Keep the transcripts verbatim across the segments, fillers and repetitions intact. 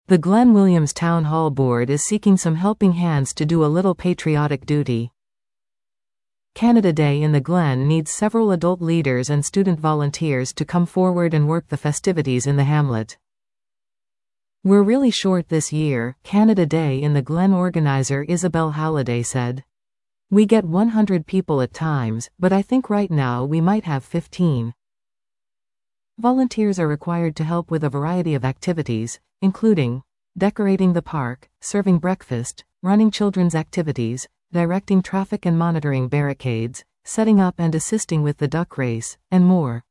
The Glen Williams Town Hall Board is seeking some helping hands to do a little patriotic duty. Canada Day in the Glen needs several adult leaders and student volunteers to come forward and work the festivities in the hamlet. "We're really short this year," Canada Day in the Glen organizer Isabel Halliday said. "We get one hundred people at times, but I think right now we might have fifteen. Volunteers are required to help with a variety of activities, including decorating the park, serving breakfast, running children's activities, directing traffic and monitoring barricades, setting up and assisting with the duck race, and more.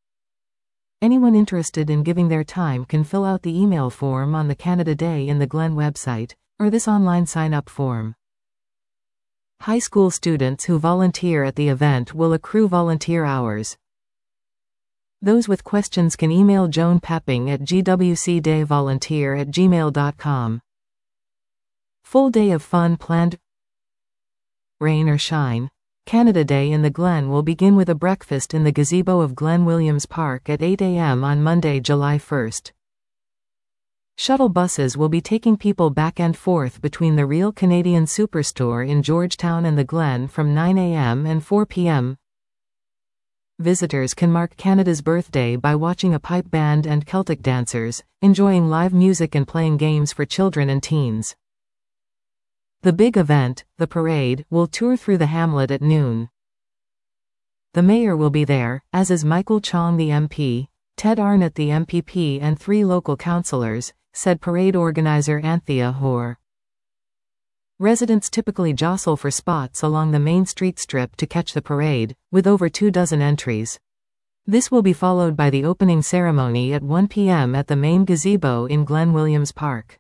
Anyone interested in giving their time can fill out the email form on the Canada Day in the Glen website, or this online sign-up form. High school students who volunteer at the event will accrue volunteer hours. Those with questions can email Joan Pepping at g w c day volunteer at gmail dot com. Full day of fun planned. Rain or shine, Canada Day in the Glen will begin with a breakfast in the gazebo of Glen Williams Park at eight a m on Monday, July first. Shuttle buses will be taking people back and forth between the Real Canadian Superstore in Georgetown and the Glen from nine a m and four p m Visitors can mark Canada's birthday by watching a pipe band and Celtic dancers, enjoying live music and playing games for children and teens. The big event, the parade, will tour through the hamlet at noon. The mayor will be there, as is Michael Chong the M P, Ted Arnott the M P P and three local councillors, said parade organizer Anthea Hoare. Residents typically jostle for spots along the main street strip to catch the parade, with over two dozen entries. This will be followed by the opening ceremony at one p m at the main gazebo in Glen Williams Park.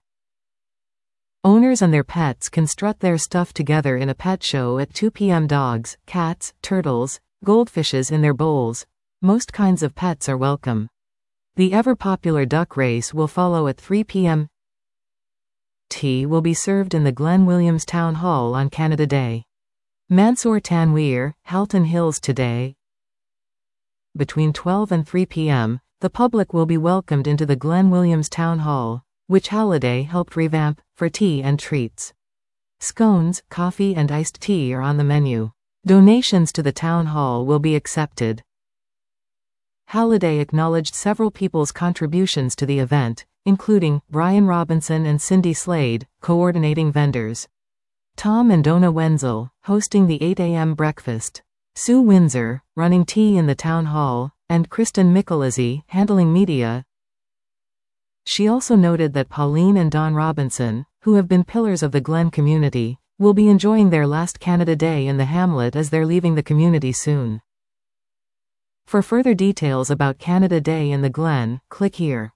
Owners and their pets can strut their stuff together in a pet show at two p m Dogs, cats, turtles, goldfishes in their bowls. Most kinds of pets are welcome. The ever-popular duck race will follow at three p m Tea will be served in the Glen Williams Town Hall on Canada Day. Mansour Tanweer, Halton Hills today. Between twelve and three p m, the public will be welcomed into the Glen Williams Town Hall, which Halliday helped revamp, for tea and treats. Scones, coffee and iced tea are on the menu. Donations to the town hall will be accepted. Halliday acknowledged several people's contributions to the event, including Brian Robinson and Cindy Slade, coordinating vendors. Tom and Donna Wenzel, hosting the eight a m breakfast. Sue Windsor, running tea in the town hall, and Kristen Michelizzi, handling media. She also noted that Pauline and Don Robinson, who have been pillars of the Glen community, will be enjoying their last Canada Day in the hamlet as they're leaving the community soon. For further details about Canada Day in the Glen, click here.